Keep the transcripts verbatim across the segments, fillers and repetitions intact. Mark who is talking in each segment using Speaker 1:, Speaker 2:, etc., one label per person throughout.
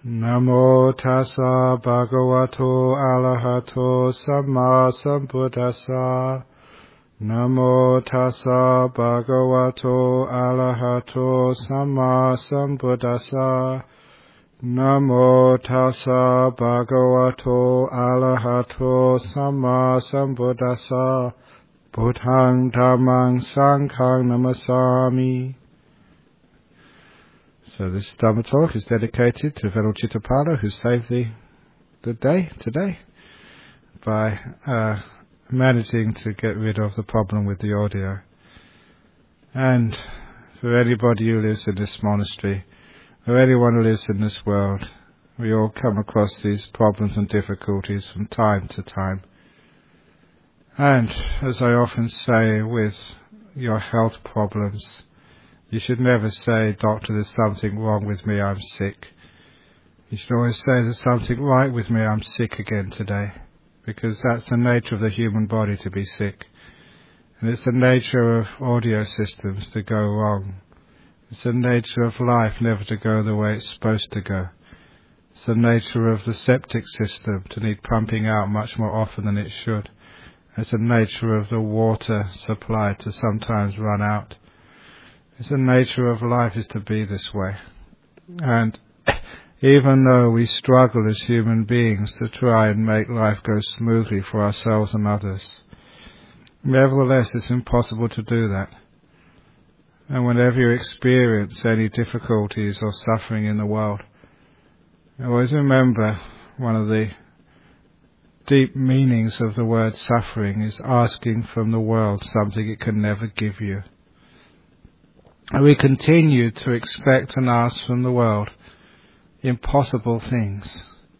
Speaker 1: Namo tassa bhagavato arahato samma sambuddhassa. Namo tassa bhagavato arahato samma sambuddhassa. Namo tassa bhagavato arahato samma sambuddhassa. Buddhang dhammang sanghang namasami. So this Dhamma talk is dedicated to Venerable Chittapala, who saved the, the day today by uh, managing to get rid of the problem with the audio. And for anybody who lives in this monastery, or anyone who lives in this world, we all come across these problems and difficulties from time to time. And as I often say with your health problems, you should never say, "Doctor, there's something wrong with me, I'm sick." You should always say, "There's something right with me, I'm sick again today." Because that's the nature of the human body, to be sick. And it's the nature of audio systems to go wrong. It's the nature of life never to go the way it's supposed to go. It's the nature of the septic system to need pumping out much more often than it should. It's the nature of the water supply to sometimes run out. It's the nature of life is to be this way. And even though we struggle as human beings to try and make life go smoothly for ourselves and others, nevertheless it's impossible to do that. And whenever you experience any difficulties or suffering in the world, always remember one of the deep meanings of the word suffering is asking from the world something it can never give you. And we continue to expect and ask from the world impossible things.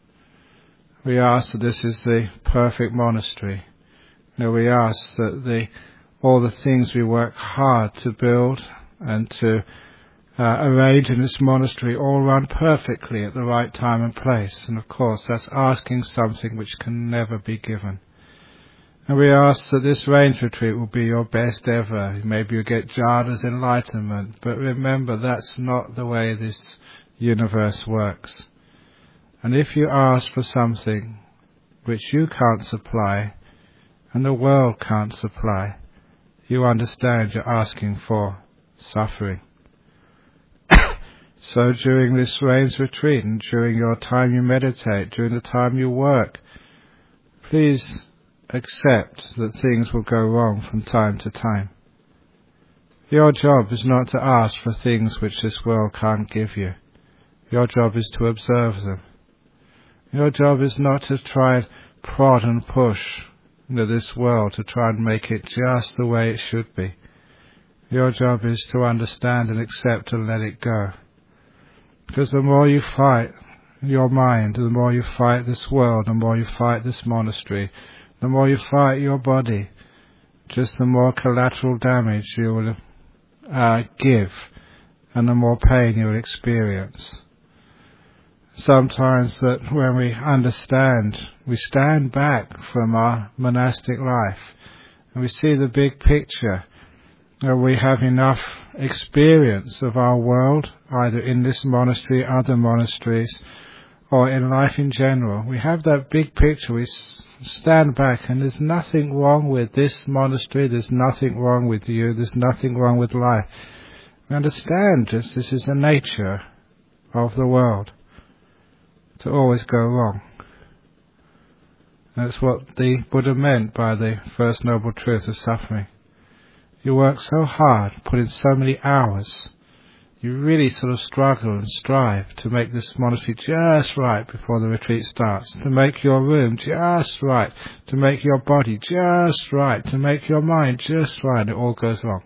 Speaker 1: We ask that this is the perfect monastery. You know, we ask that the all the things we work hard to build and to uh, arrange in this monastery all run perfectly at the right time and place. And of course, that's asking something which can never be given. And we ask that this rains retreat will be your best ever. Maybe you'll get jhana's enlightenment, but remember that's not the way this universe works. And if you ask for something which you can't supply, and the world can't supply, you understand you're asking for suffering. So during this rains retreat, and during your time you meditate, during the time you work, please accept that things will go wrong from time to time. Your job is not to ask for things which this world can't give you. Your job is to observe them. Your job is not to try and prod and push into this world to try and make it just the way it should be. Your job is to understand and accept and let it go. Because the more you fight your mind, the more you fight this world, the more you fight this monastery, the more you fight your body, just the more collateral damage you will uh, give, and the more pain you will experience. Sometimes that when we understand, we stand back from our monastic life, and we see the big picture, that we have enough experience of our world, either in this monastery, other monasteries, or in life in general. We have that big picture, we stand back, and there's nothing wrong with this monastery, there's nothing wrong with you, there's nothing wrong with life. We understand just this is the nature of the world, to always go wrong. That's what the Buddha meant by the first noble truth of suffering. You work so hard, put in so many hours, you really sort of struggle and strive to make this monastery just right before the retreat starts, to make your room just right, to make your body just right, to make your mind just right, and it all goes wrong.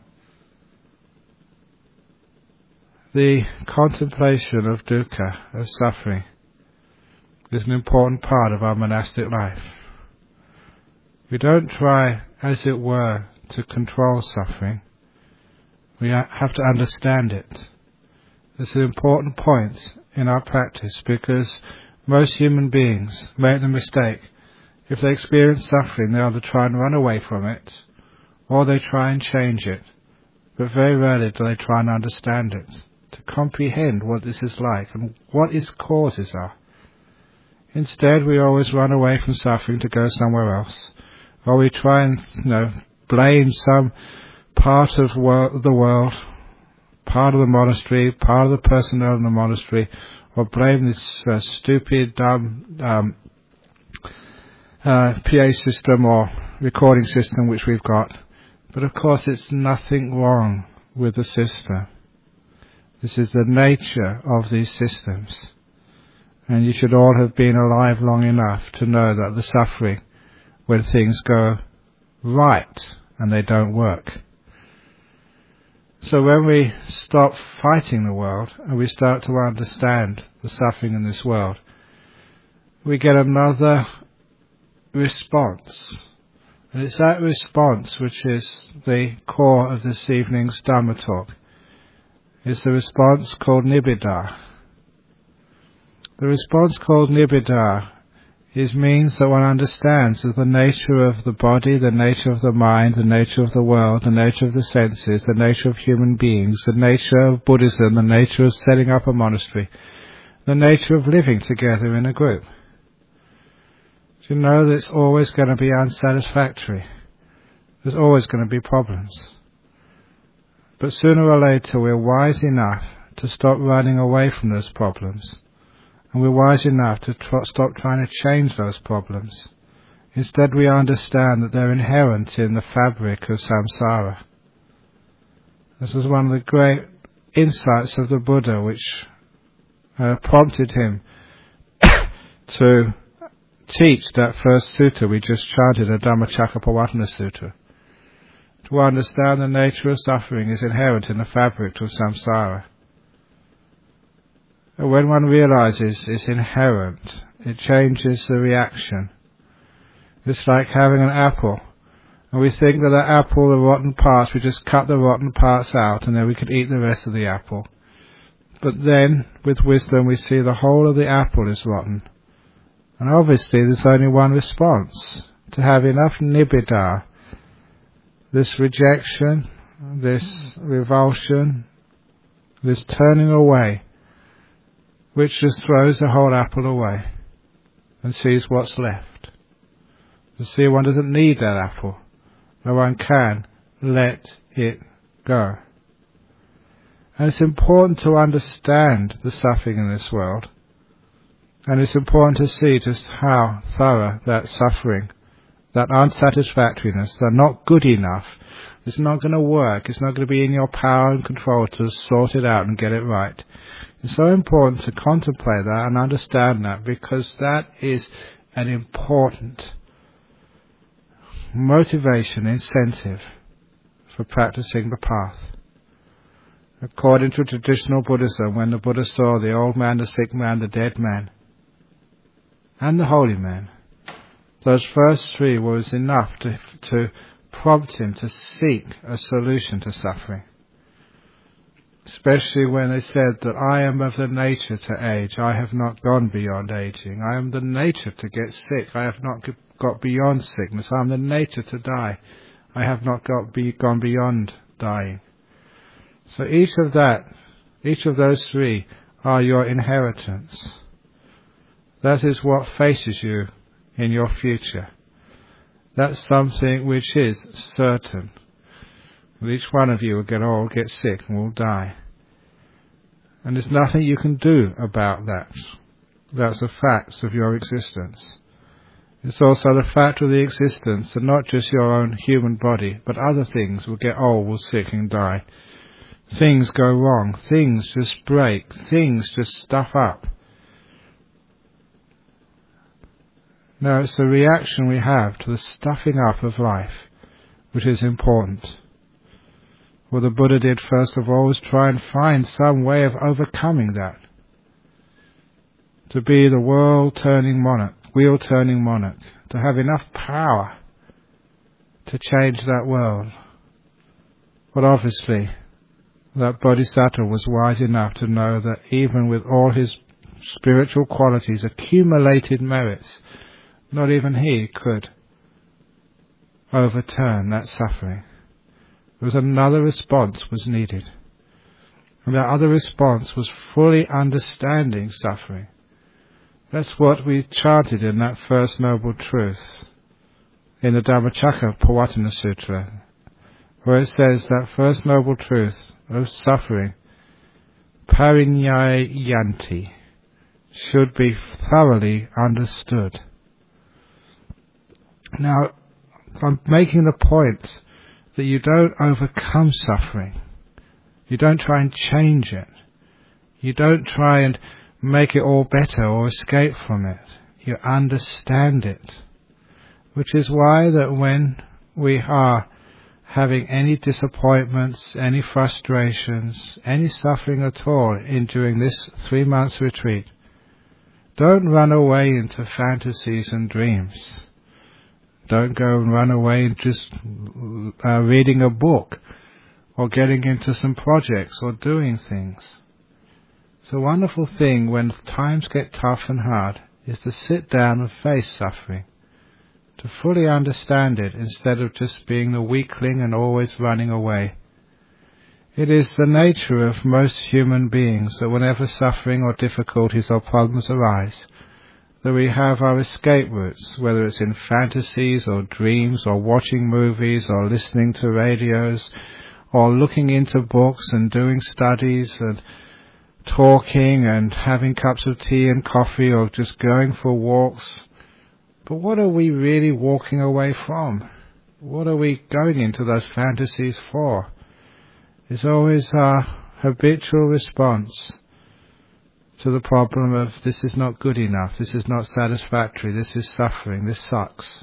Speaker 1: The contemplation of dukkha, of suffering, is an important part of our monastic life. We don't try, as it were, to control suffering. We have to understand it. It's an important point in our practice, because most human beings make the mistake, if they experience suffering, they either try and run away from it, or they try and change it. But very rarely do they try and understand it. to comprehend what this is like and what its causes are. Instead, we always run away from suffering to go somewhere else, or we try and, you know, blame some part of wor- the world, part of the monastery, part of the personnel in the monastery, or blame this uh, stupid, dumb um, uh, P A system or recording system which we've got. But of course, it's nothing wrong with the system. This is the nature of these systems. And you should all have been alive long enough to know that the suffering when things go right and they don't work. So when we stop fighting the world and we start to understand the suffering in this world, we get another response. And it's that response which is the core of this evening's Dhamma talk. It's the response called Nibbida. The response called Nibbida is means that one understands that the nature of the body, the nature of the mind, the nature of the world, the nature of the senses, the nature of human beings, the nature of Buddhism, the nature of setting up a monastery, the nature of living together in a group. You know that it's always going to be unsatisfactory. There's always going to be problems. But sooner or later we're wise enough to stop running away from those problems. And we're wise enough to tr- stop trying to change those problems. Instead we understand that they're inherent in the fabric of samsara. This was one of the great insights of the Buddha which uh, prompted him to teach that first sutta we just chanted, the Dhammacakkappavattana Sutta. To understand the nature of suffering is inherent in the fabric of samsara. And when one realizes it's inherent, it changes the reaction. It's like having an apple, and we think that the apple, the rotten parts, we just cut the rotten parts out and then we could eat the rest of the apple. But then, with wisdom, we see the whole of the apple is rotten. And obviously there's only one response, to have enough nibbida, this rejection, this revulsion, this turning away, which just throws the whole apple away and sees what's left. To see one doesn't need that apple, but one can let it go. And it's important to understand the suffering in this world. And it's important to see just how thorough that suffering, that unsatisfactoriness, that not good enough, it's not going to work, it's not going to be in your power and control to sort it out and get it right. It's so important to contemplate that and understand that, because that is an important motivation, incentive for practicing the path. According to traditional Buddhism, when the Buddha saw the old man, the sick man, the dead man, and the holy man, those first three was enough to, to prompt him to seek a solution to suffering. Especially when they said that I am of the nature to age, I have not gone beyond aging. I am the nature to get sick, I have not got beyond sickness. I am the nature to die, I have not got be, gone beyond dying. So each of that, each of those three are your inheritance. That is what faces you in your future. That's something which is certain. Each one of you will get old, get sick, and will die. And there's nothing you can do about that. That's the facts of your existence. It's also the fact of the existence that not just your own human body, but other things will get old, will sick, and die. Things go wrong, things just break, things just stuff up. No, it's the reaction we have to the stuffing up of life which is important. What the Buddha did first of all was try and find some way of overcoming that. To be the world-turning monarch, wheel-turning monarch, to have enough power to change that world. But obviously, that Bodhisattva was wise enough to know that even with all his spiritual qualities, accumulated merits, not even he could overturn that suffering. There was another response was needed. And that other response was fully understanding suffering. That's what we chanted in that first noble truth in the Dhammacakkappavattana Sutra, where it says that first noble truth of suffering, parinyayanti, should be thoroughly understood. Now, I'm making the point that you don't overcome suffering. You don't try and change it. You don't try and make it all better or escape from it. You understand it. Which is why that when we are having any disappointments, any frustrations, any suffering at all in during this three months retreat, don't run away into fantasies and dreams. Don't go and run away and just uh, reading a book or getting into some projects or doing things. It's a wonderful thing when times get tough and hard is to sit down and face suffering, to fully understand it instead of just being the weakling and always running away. It is the nature of most human beings that whenever suffering or difficulties or problems arise, that we have our escape routes, whether it's in fantasies or dreams or watching movies or listening to radios or looking into books and doing studies and talking and having cups of tea and coffee or just going for walks. But what are we really walking away from? What are we going into those fantasies for? It's always our habitual response to the problem of this is not good enough, this is not satisfactory, this is suffering, this sucks.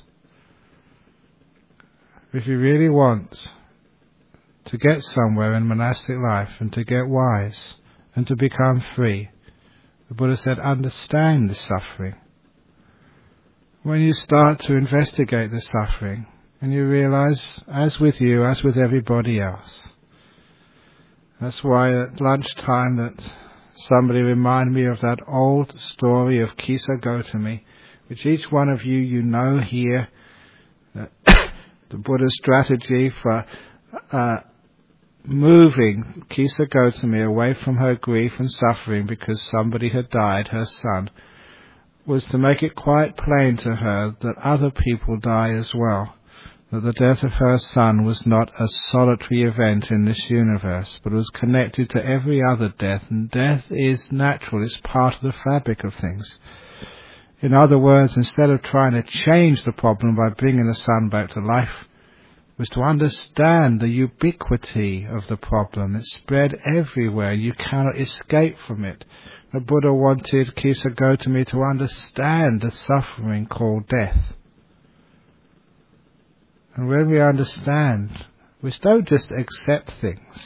Speaker 1: If you really want to get somewhere in monastic life and to get wise and to become free, the Buddha said, understand the suffering. When you start to investigate the suffering and you realize, as with you, as with everybody else, that's why at lunchtime that somebody reminded me of that old story of Kisa Gotami, which each one of you, you know here, that the Buddha's strategy for uh, moving Kisa Gotami away from her grief and suffering because somebody had died, her son, was to make it quite plain to her that other people die as well, that the death of her son was not a solitary event in this universe, but was connected to every other death, and death is natural, it's part of the fabric of things. In other words, instead of trying to change the problem by bringing the son back to life, was to understand the ubiquity of the problem. It's spread everywhere, you cannot escape from it. The Buddha wanted Kisa Gotami to understand the suffering called death. And when we understand, we don't just accept things.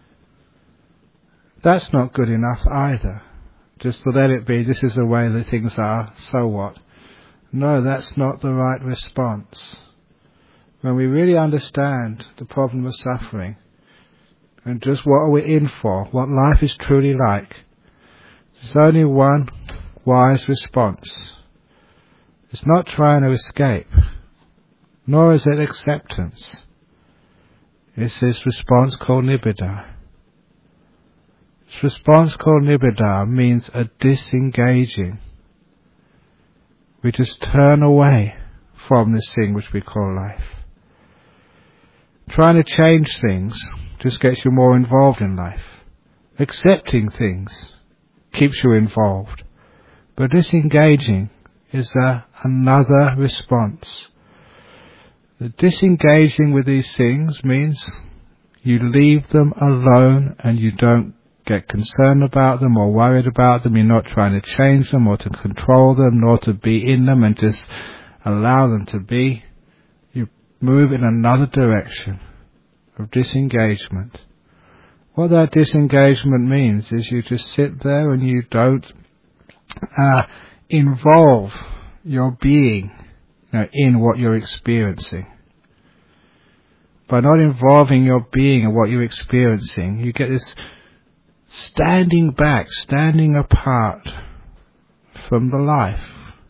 Speaker 1: That's not good enough either. Just to let it be, this is the way that things are, so what? No, that's not the right response. When we really understand the problem of suffering, and just what are we in for, what life is truly like, there's only one wise response. It's not trying to escape, nor is it acceptance. It's this response called nibbida. This response called nibbida means a disengaging. We just turn away from this thing which we call life. Trying to change things just gets you more involved in life. Accepting things keeps you involved. But disengaging is a, another response. The disengaging with these things means you leave them alone and you don't get concerned about them or worried about them. You're not trying to change them or to control them, nor to be in them and just allow them to be. You move in another direction of disengagement. What that disengagement means is you just sit there and you don't uh, involve your being, you know, in what you're experiencing. By not involving your being in what you're experiencing, you get this standing back, standing apart from the life,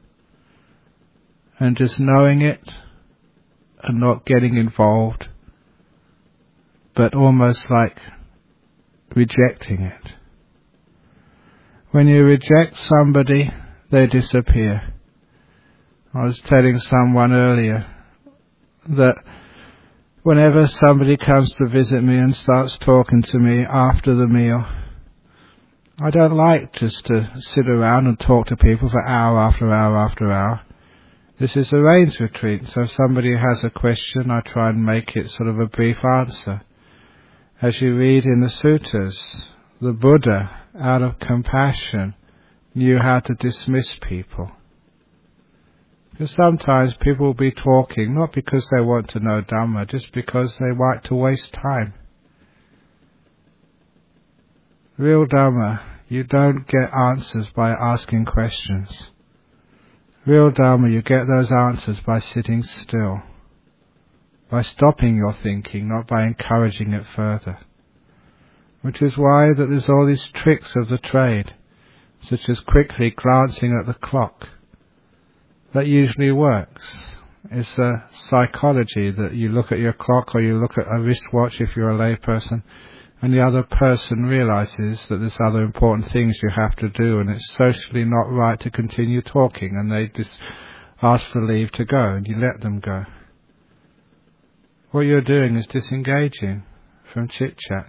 Speaker 1: and just knowing it and not getting involved, but almost like rejecting it. When you reject somebody, they disappear. I was telling someone earlier that whenever somebody comes to visit me and starts talking to me after the meal, I don't like just to sit around and talk to people for hour after hour after hour. This is a rains retreat, so if somebody has a question, I try and make it sort of a brief answer. As you read in the sutras, the Buddha, out of compassion, knew how to dismiss people. Because sometimes people will be talking, not because they want to know Dhamma, just because they like to waste time. Real Dhamma, you don't get answers by asking questions. Real Dhamma, you get those answers by sitting still, by stopping your thinking, not by encouraging it further. Which is why that there's all these tricks of the trade, such as quickly glancing at the clock. That usually works. It's a psychology that you look at your clock or you look at a wristwatch if you're a lay person, and the other person realizes that there's other important things you have to do, and it's socially not right to continue talking, and they just ask for leave to go, and you let them go. What you're doing is disengaging from chit-chat.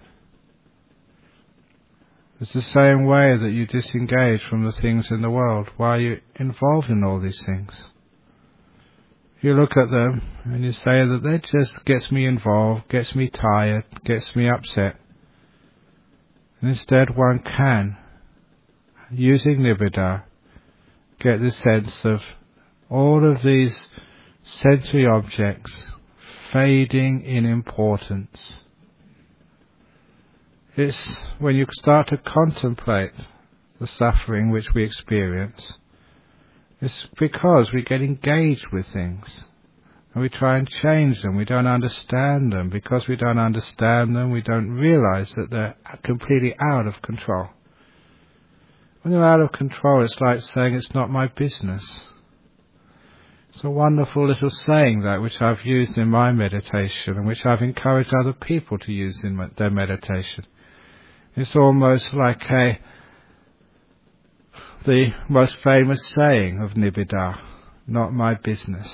Speaker 1: It's the same way that you disengage from the things in the world. Why are you involved in all these things? You look at them and you say that that just gets me involved, gets me tired, gets me upset. And instead one can, using Nibbida, get the sense of all of these sensory objects fading in importance. It's when you start to contemplate the suffering which we experience, it's because we get engaged with things and we try and change them. We don't understand them. Because we don't understand them, we don't realize that they're completely out of control. When they're out of control, it's like saying it's not my business. It's a wonderful little saying, that which I've used in my meditation and which I've encouraged other people to use in their meditation. It's almost like a, the most famous saying of Nibbida, not my business.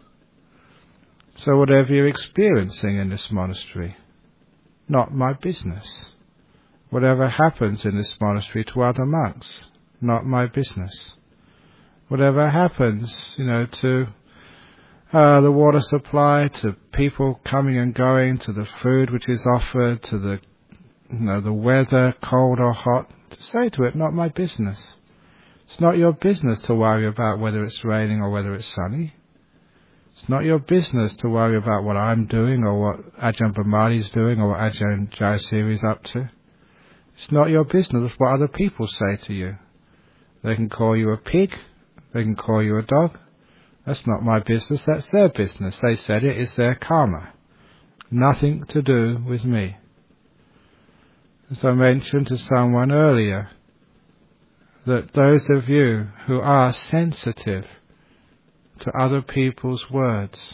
Speaker 1: So whatever you're experiencing in this monastery, not my business. Whatever happens in this monastery to other monks, not my business. Whatever happens, you know, to uh, the water supply, to people coming and going, to the food which is offered, to the You know, the weather, cold or hot, to say to it, not my business. It's not your business to worry about whether it's raining or whether it's sunny. It's not your business to worry about what I'm doing or what Ajahn Brahmani's doing or what Ajahn Jayasiri is up to. It's not your business what other people say to you. They can call you a pig, they can call you a dog. That's not my business, that's their business. They said it, it's their karma. Nothing to do with me. As I mentioned to someone earlier, that those of you who are sensitive to other people's words,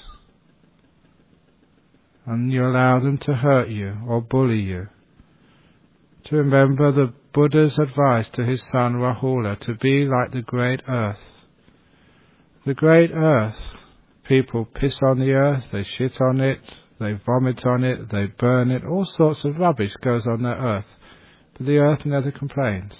Speaker 1: and you allow them to hurt you or bully you, to remember the Buddha's advice to his son Rahula to be like the great earth. The great earth, people piss on the earth, they shit on it, they vomit on it, they burn it, all sorts of rubbish goes on that earth. But the earth never complains.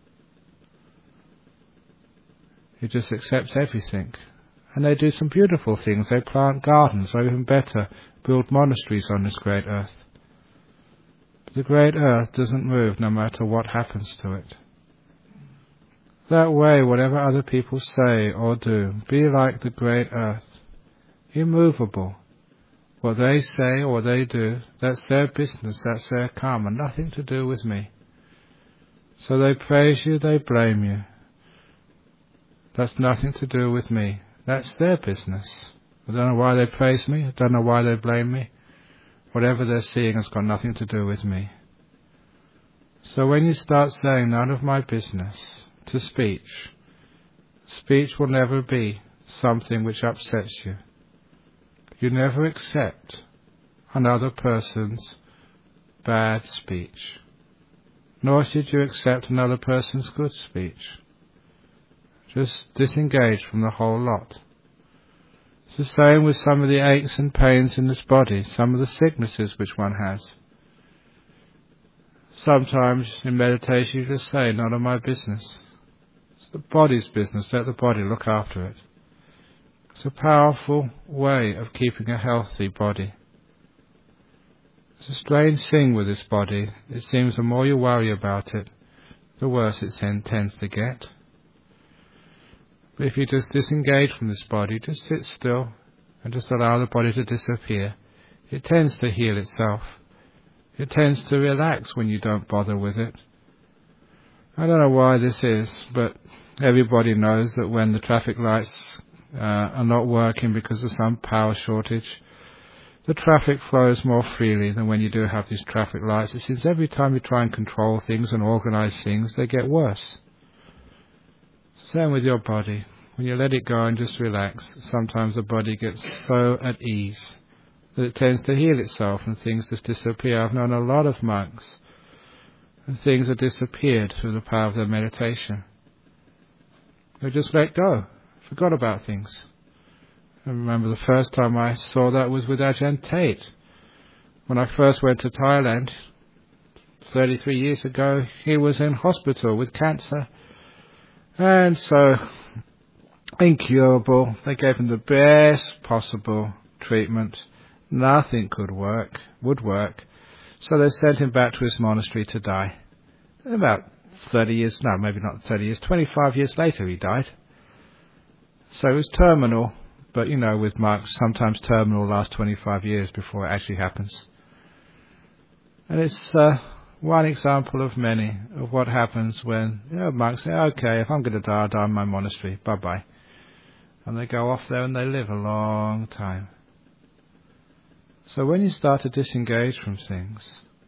Speaker 1: It just accepts everything. And they do some beautiful things. They plant gardens, or even better, build monasteries on this great earth. But the great earth doesn't move no matter what happens to it. That way, whatever other people say or do, be like the great earth, immovable. What they say or what they do, that's their business, that's their karma, nothing to do with me. So they praise you, they blame you. That's nothing to do with me. That's their business. I don't know why they praise me, I don't know why they blame me. Whatever they're seeing has got nothing to do with me. So when you start saying none of my business to speech, speech will never be something which upsets you. You never accept another person's bad speech. nor should you accept another person's good speech. Just disengage from the whole lot. It's the same with some of the aches and pains in this body, some of the sicknesses which one has. Sometimes in meditation you just say, none of my business. It's the body's business, let the body look after it. It's a powerful way of keeping a healthy body. It's a strange thing with this body. It seems the more you worry about it, the worse it tends to get. But if you just disengage from this body, just sit still and just allow the body to disappear, it tends to heal itself. It tends to relax when you don't bother with it. I don't know why this is, but everybody knows that when the traffic lights uh, are not working because of some power shortage, the traffic flows more freely than when you do have these traffic lights. It seems every time you try and control things and organize things, they get worse. Same with your body. When you let it go and just relax, sometimes the body gets so at ease that it tends to heal itself and things just disappear. I've known a lot of monks and things have disappeared through the power of their meditation. They just let go, forgot about things. I remember the first time I saw that was with Ajahn Tate. When I first went to Thailand, thirty-three years ago, he was in hospital with cancer. And so, incurable, they gave him the best possible treatment. Nothing could work, would work. So they sent him back to his monastery to die. And about thirty years, no, maybe not thirty years, twenty-five years later he died. So it was terminal, but you know, with monks, sometimes terminal lasts twenty-five years before it actually happens. And it's uh, one example of many of what happens when, you know, monks say, okay, if I'm going to die, I'll die in my monastery, bye-bye. And they go off there and they live a long time. So when you start to disengage from things,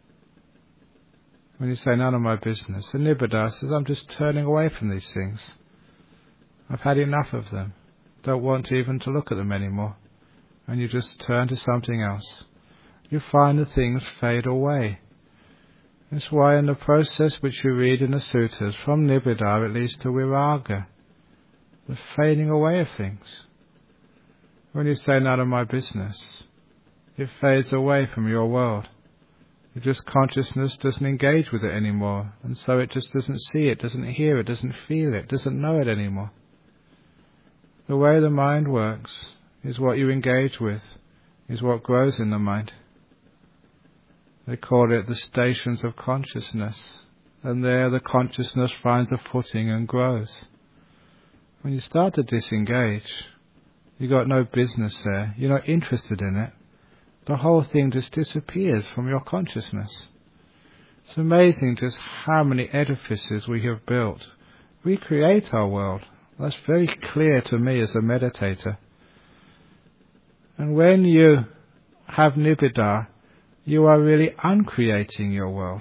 Speaker 1: when you say, none of my business, the Nibbida says, I'm just turning away from these things. I've had enough of them. Don't want even to look at them anymore. And you just turn to something else. You find the things fade away. That's why in the process which you read in the sutras, from Nibbida it leads to Viraga, the fading away of things. When you say, none of my business, it fades away from your world. It just, consciousness doesn't engage with it anymore, and so it just doesn't see it, doesn't hear it, doesn't feel it, doesn't know it anymore. The way the mind works is what you engage with, is what grows in the mind. They call it the stations of consciousness, and there the consciousness finds a footing and grows. When you start to disengage, you've got no business there, you're not interested in it. The whole thing just disappears from your consciousness. It's amazing just how many edifices we have built. We create our world. That's very clear to me as a meditator. And when you have Nibbida, you are really uncreating your world.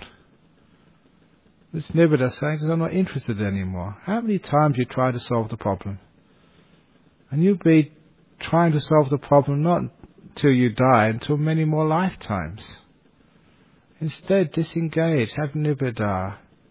Speaker 1: This Nibbida saying, I'm not interested anymore. How many times you try to solve the problem? And you'll be trying to solve the problem not till you die, until many more lifetimes. Instead, disengage, have Nibbida.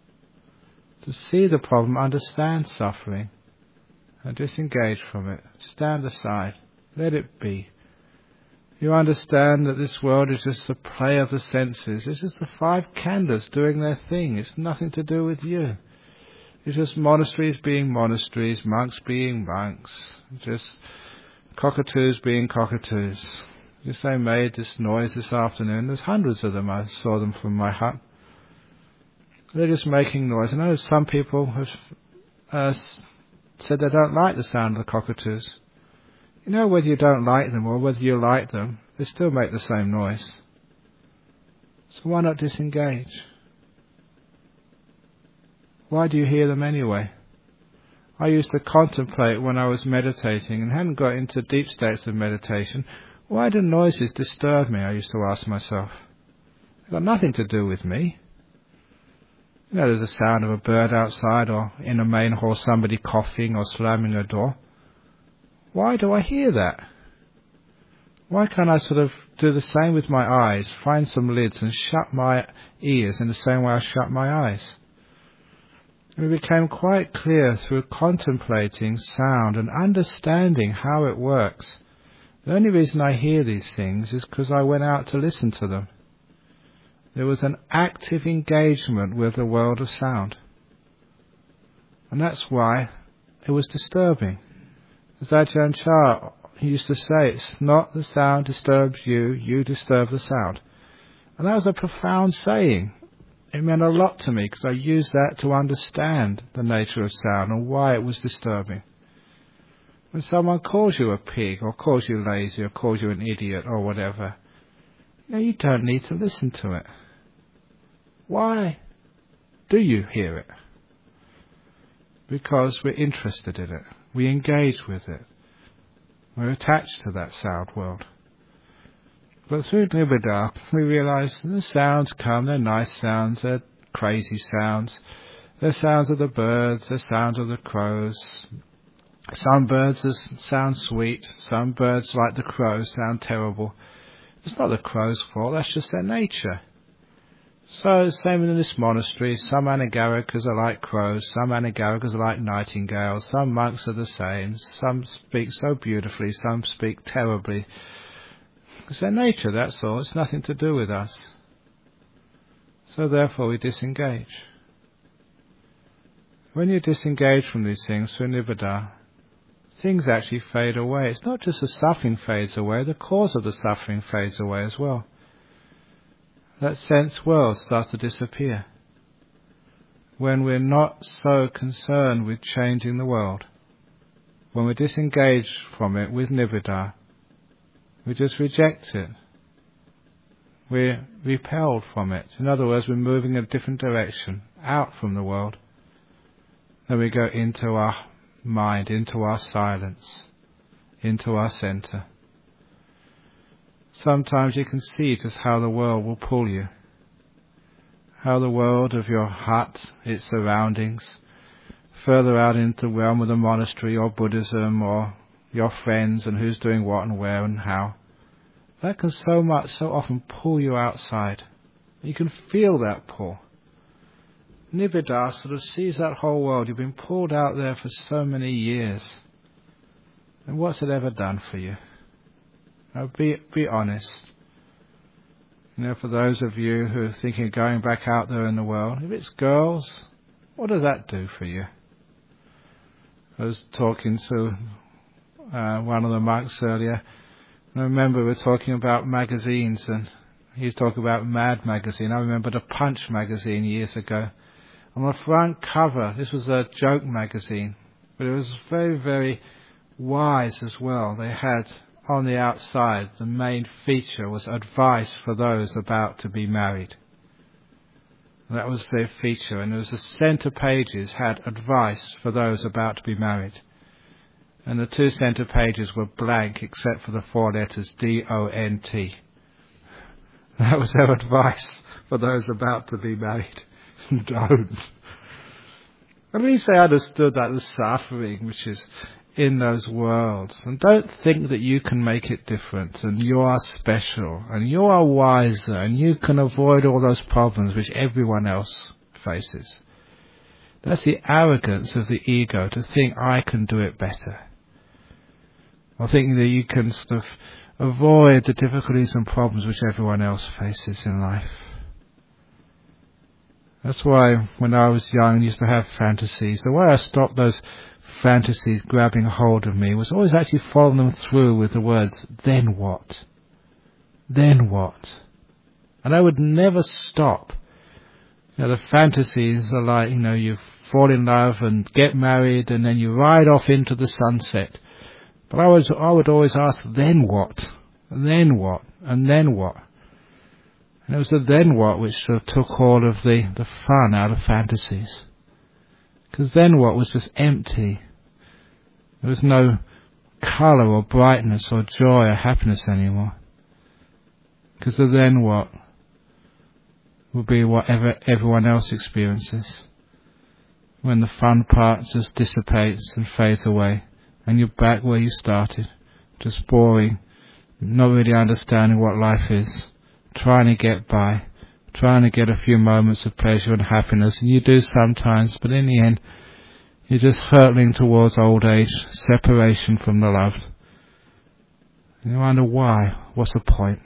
Speaker 1: To see the problem, understand suffering, and disengage from it. Stand aside. Let it be. You understand that this world is just the play of the senses. It's just the five khandhas doing their thing. It's nothing to do with you. It's just monasteries being monasteries, monks being monks. Just cockatoos being cockatoos. Yes, I made this noise this afternoon. There's hundreds of them. I saw them from my hut. They're just making noise. I know some people have uh, said they don't like the sound of the cockatoos. You know, whether you don't like them or whether you like them, they still make the same noise. So why not disengage? Why do you hear them anyway? I used to contemplate when I was meditating and hadn't got into deep states of meditation. Why do noises disturb me? I used to ask myself. They've got nothing to do with me. You know, there's a sound of a bird outside, or in a main hall somebody coughing or slamming a door. Why do I hear that? Why can't I sort of do the same with my eyes, find some lids and shut my ears in the same way I shut my eyes? It became quite clear through contemplating sound and understanding how it works. The only reason I hear these things is because I went out to listen to them. There was an active engagement with the world of sound. And that's why it was disturbing. As Ajahn Chah used to say, it's not the sound disturbs you, you disturb the sound. And that was a profound saying. It meant a lot to me because I used that to understand the nature of sound and why it was disturbing. When someone calls you a pig or calls you lazy or calls you an idiot or whatever, you know, you don't need to listen to it. Why do you hear it? Because we're interested in it. We engage with it. We're attached to that sound world. But through Nibbida, we realize the sounds come, they're nice sounds, they're crazy sounds. They're sounds of the birds, they're sounds of the crows. Some birds sound sweet, some birds like the crows sound terrible. It's not the crow's fault, that's just their nature. So, same in this monastery, some Anagarikas are like crows, some Anagarikas are like nightingales, some monks are the same, some speak so beautifully, some speak terribly. It's their nature, that's all, it's nothing to do with us. So therefore we disengage. When you disengage from these things through Nibbida, things actually fade away. It's not just the suffering fades away, the cause of the suffering fades away as well. That sense world starts to disappear when we're not so concerned with changing the world. When we're disengaged from it with Nibbida, we just reject it. We're repelled from it. In other words, we're moving in a different direction, out from the world. Then we go into our mind, into our silence, into our center. Sometimes you can see just how the world will pull you. How the world of your hut, its surroundings, further out into the realm of the monastery or Buddhism or your friends and who's doing what and where and how. That can so much, so often pull you outside. You can feel that pull. Nibbida sort of sees that whole world. You've been pulled out there for so many years. And what's it ever done for you? Now be, be honest. You know, for those of you who are thinking of going back out there in the world, if it's girls, what does that do for you? I was talking to uh, one of the monks earlier. I remember we were talking about magazines, and he was talking about Mad magazine. I remember the Punch magazine years ago. On the front cover, this was a joke magazine, but it was very, very wise as well. They had on the outside, the main feature was advice for those about to be married. That was their feature, and it was the centre pages had advice for those about to be married. And the two centre pages were blank except for the four letters D O N T. That was their advice for those about to be married. Don't. At least they understood that the suffering which is in those worlds. And don't think that you can make it different and you are special and you are wiser and you can avoid all those problems which everyone else faces. That's the arrogance of the ego, to think I can do it better. Or thinking that you can sort of avoid the difficulties and problems which everyone else faces in life. That's why when I was young I used to have fantasies. The way I stopped those fantasies grabbing hold of me was always actually following them through with the words, then what? Then what? And I would never stop. You know, the fantasies are like, you know, you fall in love and get married and then you ride off into the sunset. But I was, I would always ask, then what? And then what? And then what? And it was the then what which sort of took all of the, the fun out of fantasies. Because then what was just empty. There was no colour or brightness or joy or happiness anymore. Because the then what would be whatever everyone else experiences. When the fun part just dissipates and fades away. And you're back where you started. Just boring, not really understanding what life is, trying to get by, trying to get a few moments of pleasure and happiness, and you do sometimes, but in the end, you're just hurtling towards old age, separation from the loved. And you wonder why, what's the point?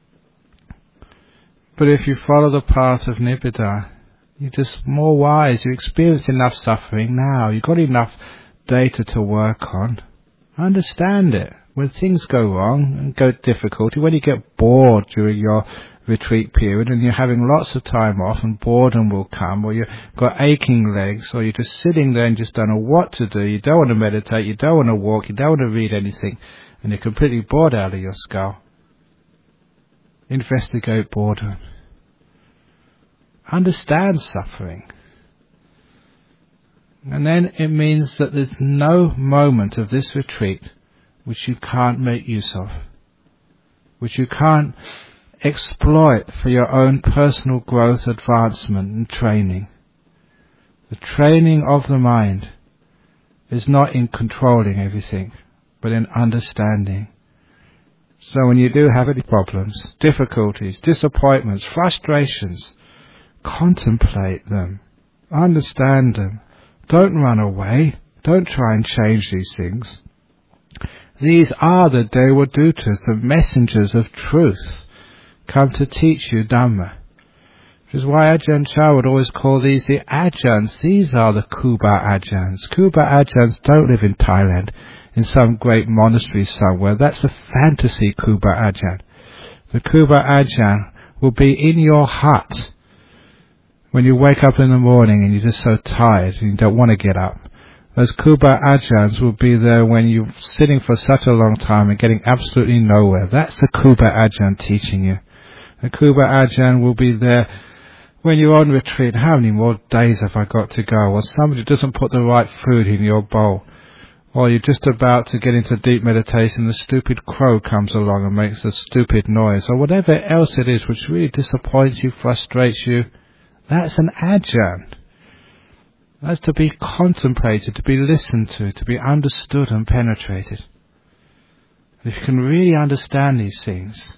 Speaker 1: But if you follow the path of Nibbida, you're just more wise, you experience enough suffering now, you've got enough data to work on. Understand it. When things go wrong and go difficulty, when you get bored during your retreat period and you're having lots of time off and boredom will come, or you've got aching legs, or you're just sitting there and just don't know what to do, you don't want to meditate, you don't want to walk, you don't want to read anything, and you're completely bored out of your skull. Investigate boredom. Understand suffering. And then it means that there's no moment of this retreat which you can't make use of, which you can't exploit for your own personal growth, advancement and training. The training of the mind is not in controlling everything, but in understanding. So when you do have any problems, difficulties, disappointments, frustrations, contemplate them, understand them. Don't run away. Don't try and change these things. These are the Devadutas, the messengers of truth, come to teach you Dhamma. Which is why Ajahn Chah would always call these the Ajahns. These are the Kuba Ajahns. Kuba Ajahns don't live in Thailand, in some great monastery somewhere. That's a fantasy Kuba Ajahn. The Kuba Ajahn will be in your hut when you wake up in the morning and you're just so tired and you don't want to get up. Those Kuba Ajahns will be there when you're sitting for such a long time and getting absolutely nowhere. That's the Kuba Ajahn teaching you. The Kuba Ajahn will be there when you're on retreat. How many more days have I got to go? Or somebody doesn't put the right food in your bowl. Or you're just about to get into deep meditation, the stupid crow comes along and makes a stupid noise. Or whatever else it is which really disappoints you, frustrates you. That's an Ajahn. That's to be contemplated, to be listened to, to be understood and penetrated. If you can really understand these things,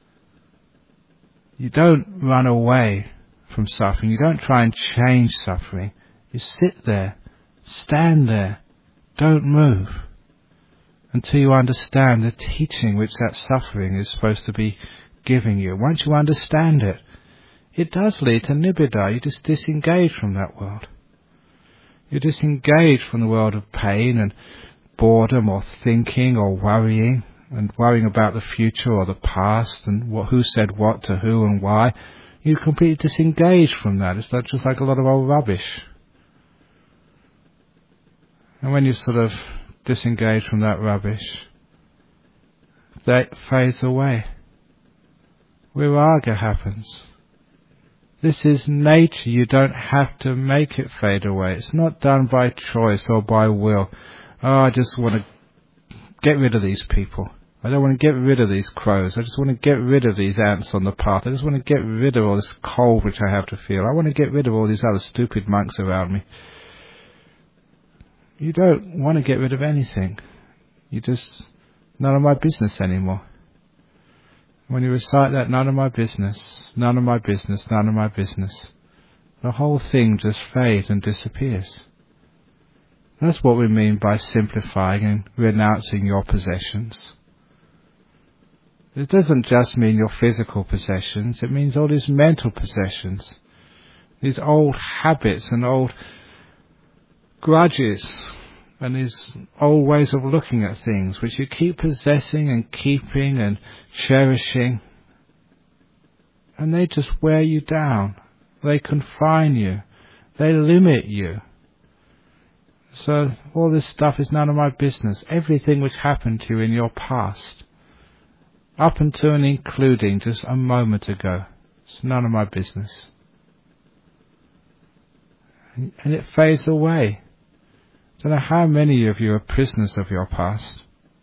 Speaker 1: you don't run away from suffering, you don't try and change suffering. You sit there, stand there, don't move, until you understand the teaching which that suffering is supposed to be giving you. Once you understand it, it does lead to Nibbida. You just disengage from that world. You disengage from the world of pain and boredom or thinking or worrying and worrying about the future or the past and what, who said what to who and why. You completely disengage from that. It's like, just like a lot of old rubbish. And when you sort of disengage from that rubbish, that fades away. Viraga happens. This is nature. You don't have to make it fade away. It's not done by choice or by will. Oh, I just want to get rid of these people. I don't want to get rid of these crows. I just want to get rid of these ants on the path. I just want to get rid of all this cold which I have to feel. I want to get rid of all these other stupid monks around me. You don't want to get rid of anything. You just, none of my business anymore. When you recite that, none of my business, none of my business, none of my business, the whole thing just fades and disappears. That's what we mean by simplifying and renouncing your possessions. It doesn't just mean your physical possessions, it means all these mental possessions, these old habits and old grudges and these old ways of looking at things which you keep possessing and keeping and cherishing, and they just wear you down, they confine you, they limit you. So all this stuff is none of my business. Everything which happened to you in your past, up until and including just a moment ago, it's none of my business. And it fades away. I don't know how many of you are prisoners of your past.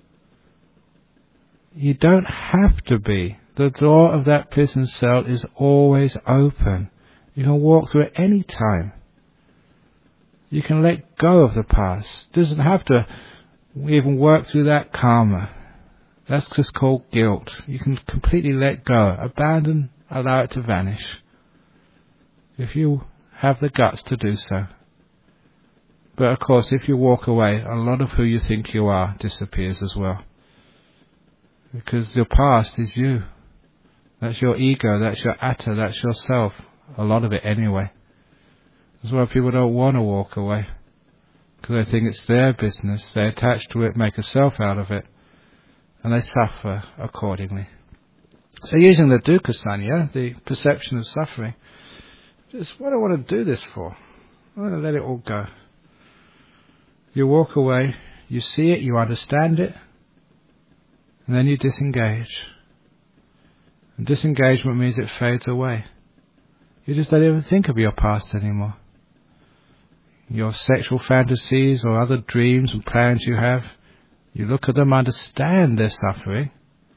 Speaker 1: You don't have to be. The door of that prison cell is always open. You can walk through it any time. You can let go of the past. It doesn't have to even work through that karma. That's just called guilt. You can completely let go, abandon, allow it to vanish. If you have the guts to do so. But of course, if you walk away, a lot of who you think you are disappears as well. Because your past is you. That's your ego, that's your atta, that's yourself. A lot of it anyway. That's why people don't want to walk away. Because they think it's their business. They attach to it, make a self out of it. And they suffer accordingly. So using the dukkha sanya, the perception of suffering, just what do I want to do this for? I want to let it all go. You walk away, you see it, you understand it, and then you disengage. And disengagement means it fades away. You just don't even think of your past anymore. Your sexual fantasies or other dreams and plans you have, you look at them, understand their suffering,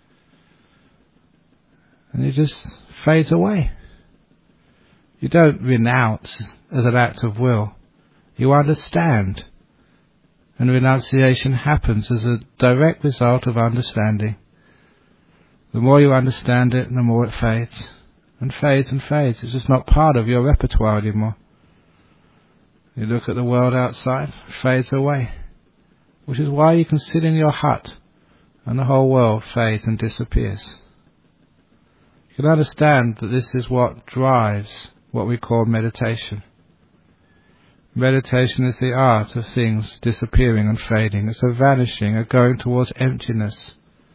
Speaker 1: and it just fades away. You don't renounce as an act of will. You understand. And renunciation happens as a direct result of understanding. The more you understand it, the more it fades. And fades and fades. It's just not part of your repertoire anymore. You look at the world outside, it fades away. Which is why you can sit in your hut and the whole world fades and disappears. You can understand that this is what drives what we call meditation. Meditation is the art of things disappearing and fading. It's a vanishing, a going towards emptiness.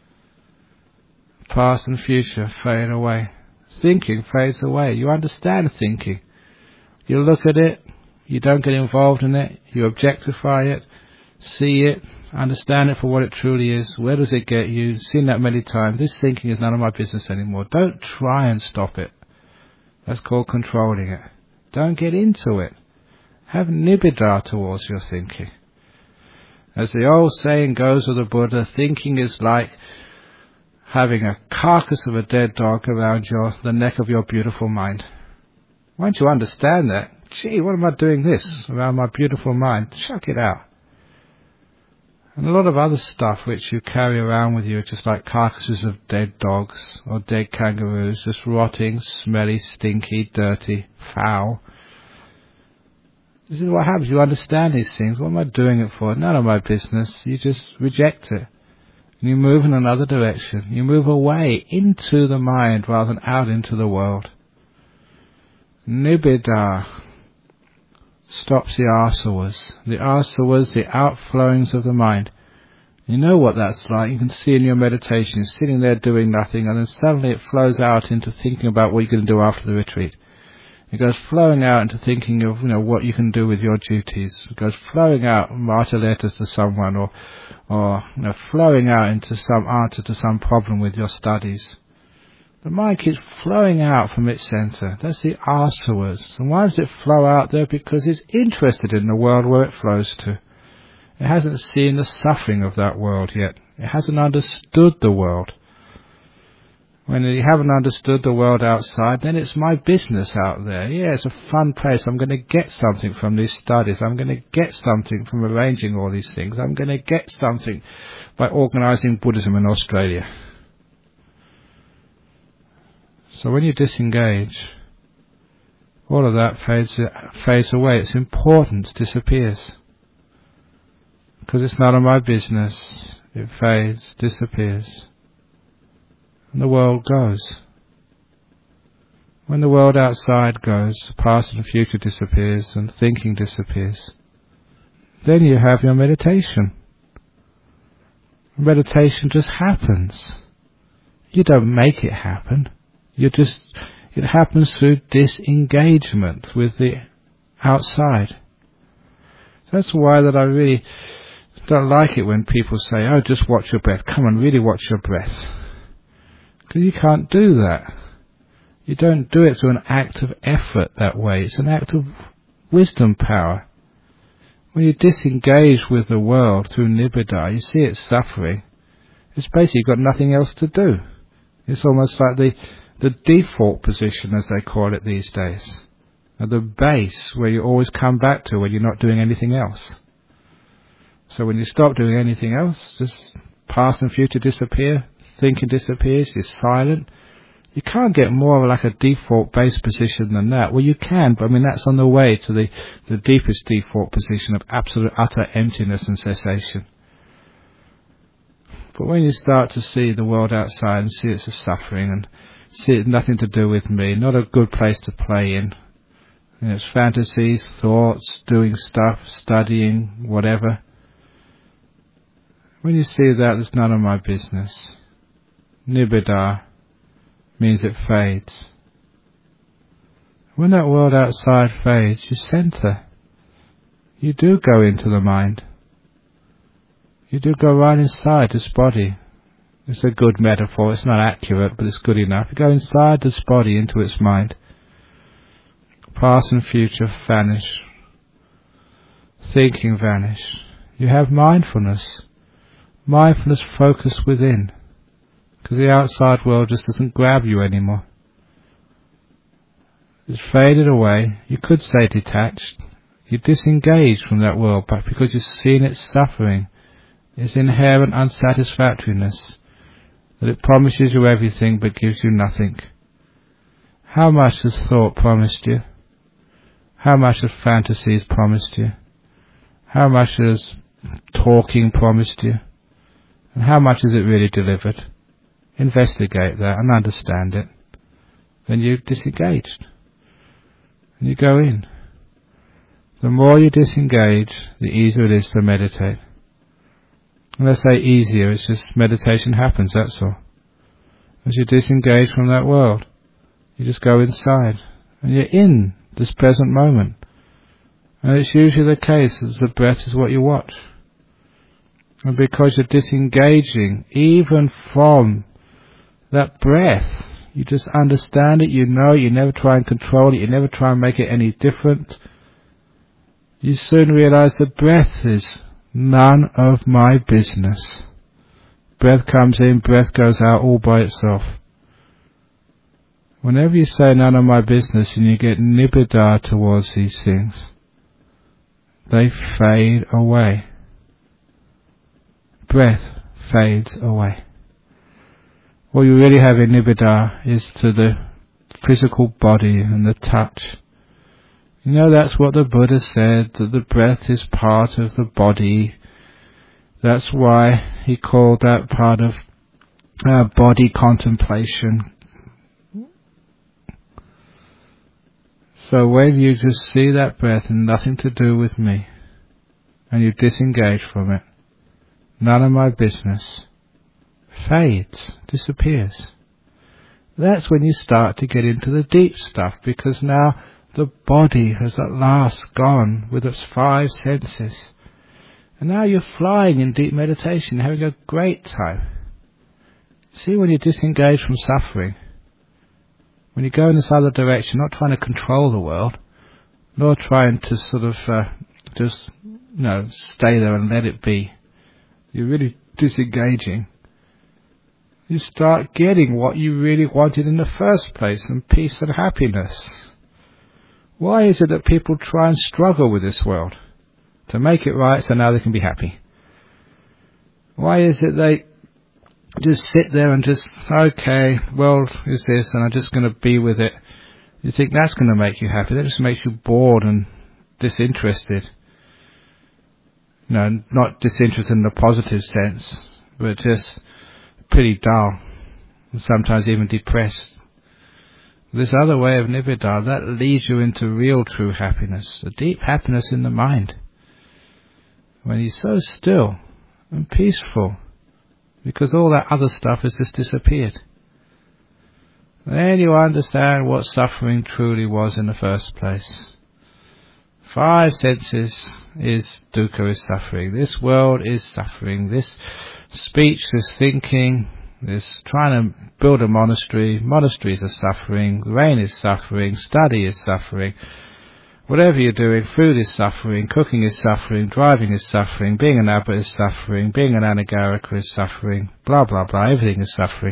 Speaker 1: Past and future fade away. Thinking fades away. You understand thinking. You look at it, you don't get involved in it, you objectify it, see it, understand it for what it truly is. Where does it get you? You've seen that many times. This thinking is none of my business anymore. Don't try and stop it. That's called controlling it. Don't get into it. Have nibbida towards your thinking. As the old saying goes of the Buddha, thinking is like having a carcass of a dead dog around your the neck of your beautiful mind. Once you understand that, gee, what am I doing this around my beautiful mind? Chuck it out. And a lot of other stuff which you carry around with you, just like carcasses of dead dogs or dead kangaroos, just rotting, smelly, stinky, dirty, foul. This is what happens. You understand these things. What am I doing it for? None of my business. You just reject it. And you move in another direction. You move away into the mind rather than out into the world. Nibbida stops the asavas. The asavas, the outflowings of the mind. You know what that's like. You can see in your meditation, you're sitting there doing nothing, and then suddenly it flows out into thinking about what you're going to do after the retreat. It goes flowing out into thinking of, you know, what you can do with your duties. It goes flowing out, write a letter to someone, or, or you know, flowing out into some answer to some problem with your studies. The mind keeps flowing out from its centre. That's the asavas. And why does it flow out there? Because it's interested in the world where it flows to. It hasn't seen the suffering of that world yet. It hasn't understood the world. When you haven't understood the world outside, then it's my business out there. Yeah, it's a fun place. I'm going to get something from these studies. I'm going to get something from arranging all these things. I'm going to get something by organising Buddhism in Australia. So when you disengage, all of that fades, fades away. It's important, disappears. Because it's none of my business. It fades, disappears. And the world goes. When the world outside goes, the past and the future disappears and thinking disappears. Then you have your meditation. Meditation just happens. You don't make it happen. You just, it happens through disengagement with the outside. That's why that I really don't like it when people say, oh, just watch your breath. Come on, really watch your breath. Because you can't do that. You don't do it through an act of effort that way. It's an act of wisdom power. When you disengage with the world through nibbida, you see it's suffering. It's basically got nothing else to do. It's almost like the, the default position, as they call it these days. At the base where you always come back to when you're not doing anything else. So when you stop doing anything else, just past and future disappear, thinking disappears, you're silent. You can't get more of like a default base position than that. Well, you can, but I mean that's on the way to the, the deepest default position of absolute utter emptiness and cessation. But when you start to see the world outside and see it's a suffering and see it's nothing to do with me, not a good place to play in. You know, it's fantasies, thoughts, doing stuff, studying, whatever. When you see that, it's none of my business. Nibbida means it fades. When that world outside fades, you center. You do go into the mind. You do go right inside this body. It's a good metaphor. It's not accurate, but it's good enough. You go inside this body into its mind. Past and future vanish. Thinking vanish. You have mindfulness. Mindfulness focused within. Because the outside world just doesn't grab you anymore. It's faded away. You could say detached. You're disengaged from that world, but because you're seeing its suffering, its inherent unsatisfactoriness, that it promises you everything but gives you nothing. How much has thought promised you? How much has fantasies promised you? How much has talking promised you? And how much is it really delivered? Investigate that and understand it. Then you're disengaged. And you go in. The more you disengage, the easier it is to meditate. And let's say easier, it's just meditation happens, that's all. As you disengage from that world, you just go inside. And you're in this present moment. And it's usually the case that the breath is what you watch. And because you're disengaging even from that breath, you just understand it, you know it, you never try and control it, you never try and make it any different. You soon realize the breath is none of my business. Breath comes in, breath goes out all by itself. Whenever you say none of my business and you get nibbida towards these things, they fade away. Breath fades away. What you really have in nibbida is to the physical body and the touch. You know, that's what the Buddha said, that the breath is part of the body. That's why he called that part of uh, body contemplation. So when you just see that breath and nothing to do with me, and you disengage from it, none of my business, fades, disappears. That's when you start to get into the deep stuff, because now the body has at last gone with its five senses. And now you're flying in deep meditation, having a great time. See, when you disengage from suffering, when you go in this other direction, not trying to control the world, nor trying to sort of uh, just, you know, stay there and let it be. You're really disengaging. You start getting what you really wanted in the first place, and peace and happiness. Why is it that people try and struggle with this world? To make it right so now they can be happy. Why is it they just sit there and just, okay, world is this and I'm just going to be with it. You think that's going to make you happy. That just makes you bored and disinterested. No, not disinterested in the positive sense, but just pretty dull. And sometimes even depressed. This other way of nibbida, that leads you into real true happiness. A deep happiness in the mind. When you're so still and peaceful, because all that other stuff has just disappeared. Then you understand what suffering truly was in the first place. Five senses is dukkha, is suffering. This world is suffering. This speech, this thinking, this trying to build a monastery. Monasteries are suffering. Rain is suffering. Study is suffering. Whatever you're doing, food is suffering, cooking is suffering, driving is suffering, being an abbot is suffering, being an anagarika is suffering, blah blah blah, everything is suffering.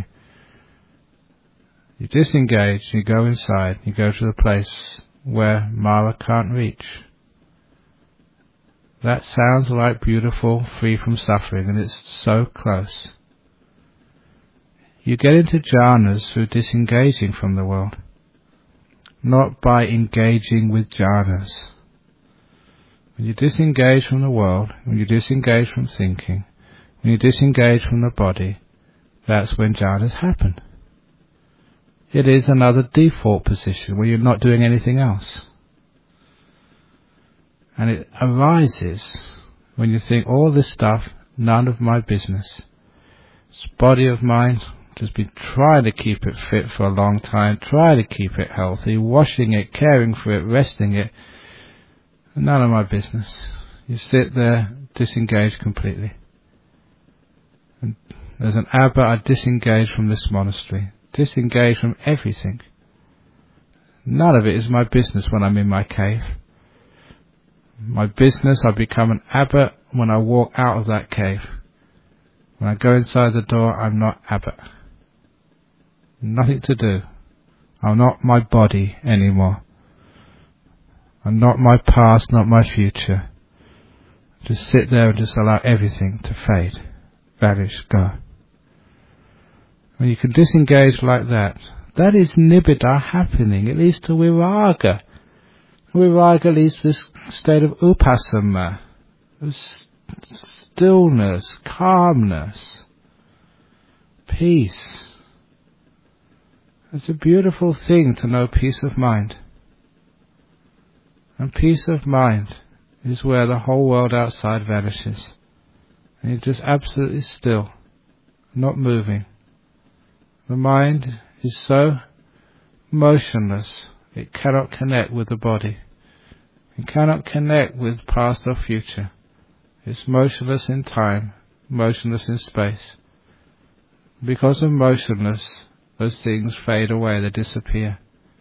Speaker 1: You disengage, you go inside, you go to the place where Mara can't reach. That sounds like beautiful, free from suffering, and it's so close. You get into jhanas through disengaging from the world, not by engaging with jhanas. When you disengage from the world, when you disengage from thinking, when you disengage from the body, that's when jhanas happen. It is another default position where you're not doing anything else. And it arises when you think all this stuff, none of my business. This body of mine, just been trying to keep it fit for a long time, trying to keep it healthy, washing it, caring for it, resting it. None of my business. You sit there, disengaged completely. And there's an abbot, I disengage from this monastery, disengage from everything. None of it is my business when I'm in my cave. My business, I become an abbot when I walk out of that cave. When I go inside the door, I'm not abbot. Nothing to do. I'm not my body anymore. I'm not my past, not my future. Just sit there and just allow everything to fade, vanish, go. When you can disengage like that, that is nibbida happening. It leads to viraga. Viraga leads to this state of upasama, of stillness, calmness, peace. It's a beautiful thing to know peace of mind. And peace of mind is where the whole world outside vanishes. And you're just absolutely still, not moving. The mind is so motionless, it cannot connect with the body. It cannot connect with past or future. It's motionless in time, motionless in space. Because of motionless, those things fade away, they disappear.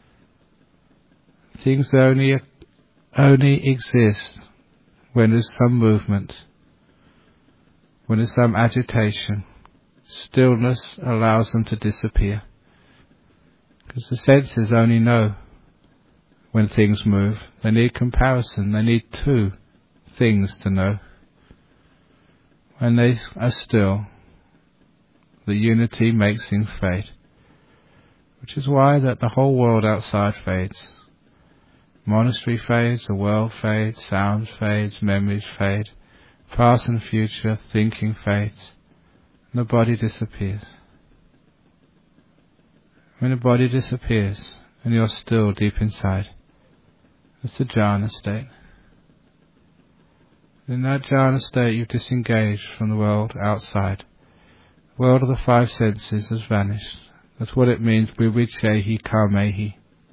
Speaker 1: Things only only exist when there's some movement, when there's some agitation. Stillness allows them to disappear. Because the senses only know when things move. They need comparison. They need two things to know. When they are still, the unity makes things fade. Which is why that the whole world outside fades. Monastery fades, the world fades, sound fades, memories fade, past and future, thinking fades, and the body disappears. When the body disappears, and you're still deep inside, it's the jhana state. In that jhana state, you've disengaged from the world outside. The world of the five senses has vanished. That's what it means, vivichehi kamehi.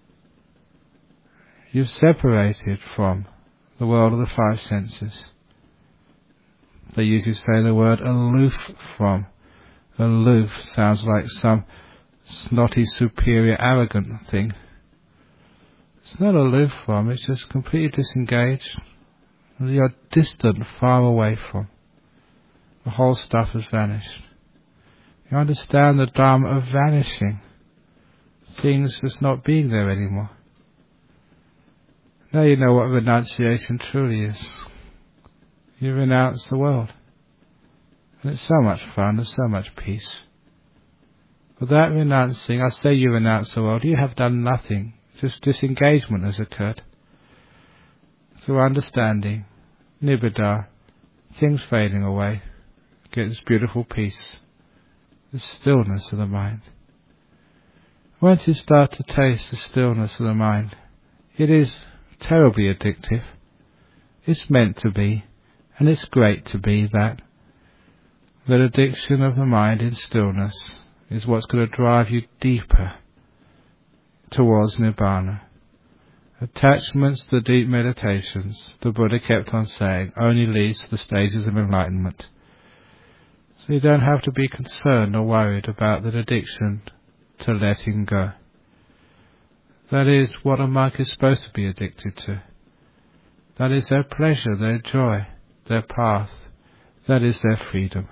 Speaker 1: You've separated from the world of the five senses. They usually say the word aloof from. Aloof sounds like some snotty, superior, arrogant thing. It's not aloof from, it's just completely disengaged. You're distant, far away from. The whole stuff has vanished. You understand the Dharma of vanishing. Things just not being there anymore. Now you know what renunciation truly is. You renounce the world. And it's so much fun, there's so much peace. Without renouncing, I say you renounce the world, you have done nothing. Just disengagement has occurred. Through understanding, nibbida, things fading away, get this beautiful peace, this stillness of the mind. Once you start to taste the stillness of the mind, it is terribly addictive. It's meant to be, and it's great to be that. That addiction of the mind in stillness is what's going to drive you deeper towards Nibbana. Attachments to deep meditations, the Buddha kept on saying, only leads to the stages of enlightenment. So you don't have to be concerned or worried about that addiction to letting go. That is what a monk is supposed to be addicted to. That is their pleasure, their joy, their path. That is their freedom.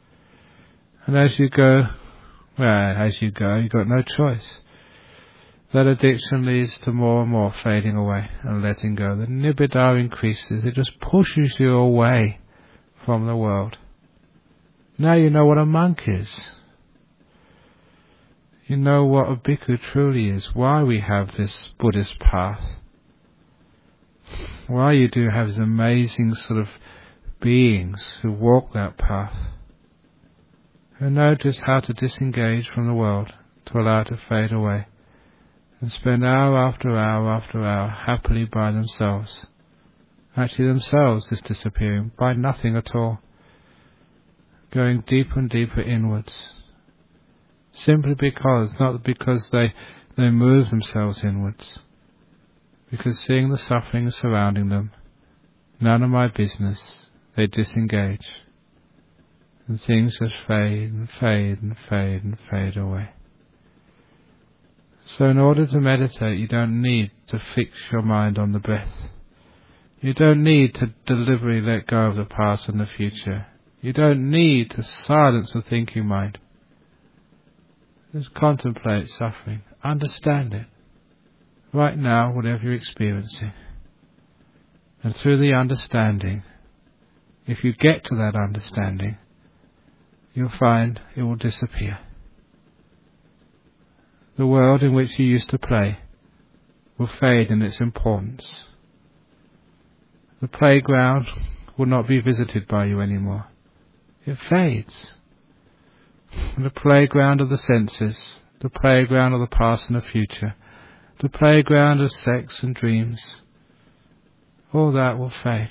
Speaker 1: And as you go, well, as you go, you've got no choice. that addiction leads to more and more fading away and letting go. The nibbida increases. It just pushes you away from the world. Now you know what a monk is. You know what a bhikkhu truly is, why we have this Buddhist path, why you do have these amazing sort of beings who walk that path, who know just how to disengage from the world, to allow it to fade away, and spend hour after hour after hour happily by themselves, actually themselves just disappearing by nothing at all, going deeper and deeper inwards. Simply because, not because they, they move themselves inwards, because seeing the suffering surrounding them, none of my business, they disengage, and things just fade and fade and fade and fade away. So in order to meditate, you don't need to fix your mind on the breath. You don't need to deliberately let go of the past and the future. You don't need to silence the thinking mind. Just contemplate suffering. Understand it. Right now, whatever you're experiencing. And through the understanding, if you get to that understanding, you'll find it will disappear. The world in which you used to play will fade in its importance. The playground will not be visited by you anymore. It fades. The playground of the senses, the playground of the past and the future, the playground of sex and dreams, all that will fade.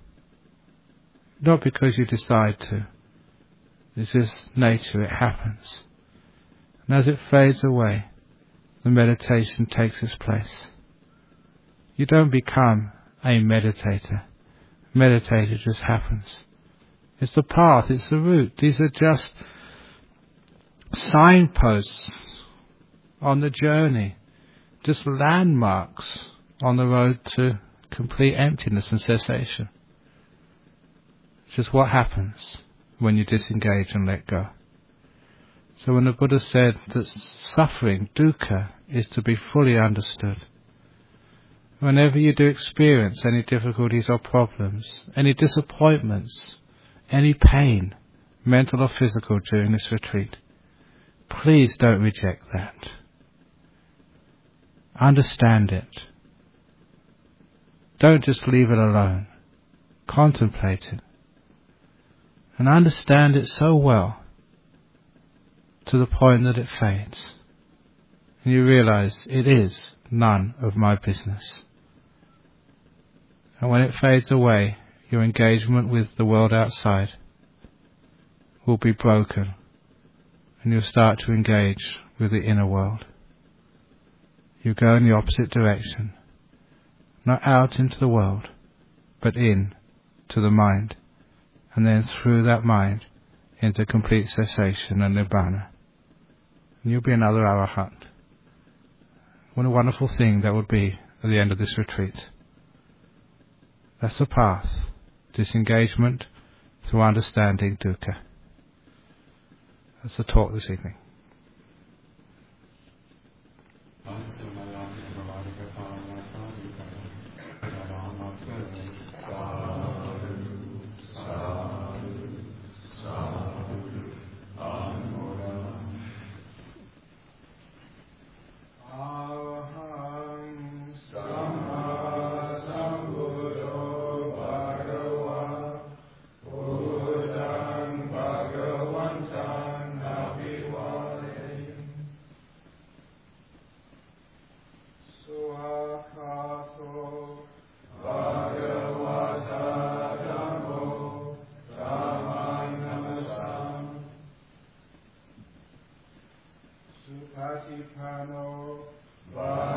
Speaker 1: Not because you decide to. It's just nature, it happens. And as it fades away, the meditation takes its place. You don't become a meditator. Meditator just happens. It's the path, it's the route. These are just signposts on the journey, just landmarks on the road to complete emptiness and cessation. It's just what happens when you disengage and let go. So when the Buddha said that suffering, dukkha, is to be fully understood, whenever you do experience any difficulties or problems, any disappointments, any pain, mental or physical, during this retreat, please don't reject that. Understand it. Don't just leave it alone. Contemplate it. And understand it so well to the point that it fades. And you realize it is none of my business. And when it fades away, your engagement with the world outside will be broken, and you'll start to engage with the inner world. You go in the opposite direction, not out into the world, but in to the mind, and then through that mind into complete cessation and nibbana. And you'll be another arahant. What a wonderful thing that would be at the end of this retreat. That's the path. Disengagement through understanding dukkha. That's the talk this evening. Supatipano